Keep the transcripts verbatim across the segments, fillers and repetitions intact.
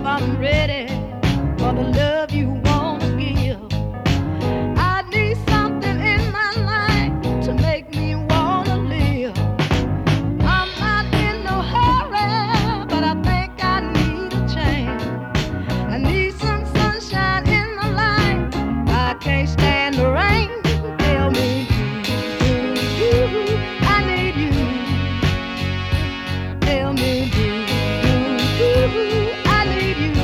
I'm ready for the love you want to give. I need something in my life to make me want to live. I'm not in no hurry, but I think I need a change. I need some sunshine in my life. I can't stand the rain. Tell me, do, do, do, I need you. Tell me, do, do, do, I need you.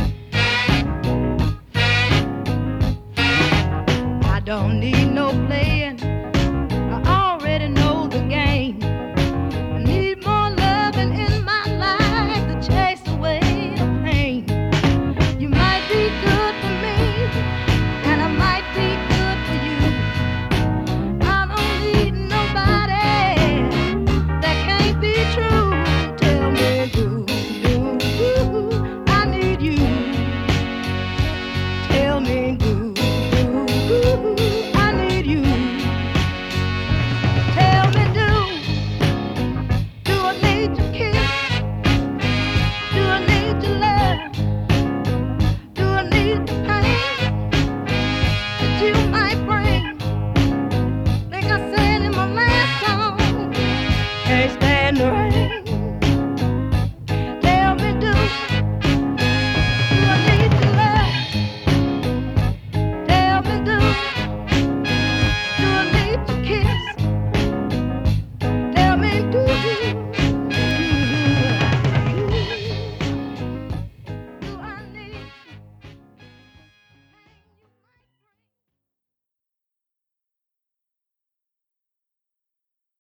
I don't need no place